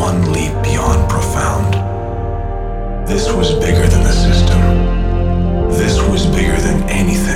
one leap beyond profound. This was bigger than the system. This was bigger than anything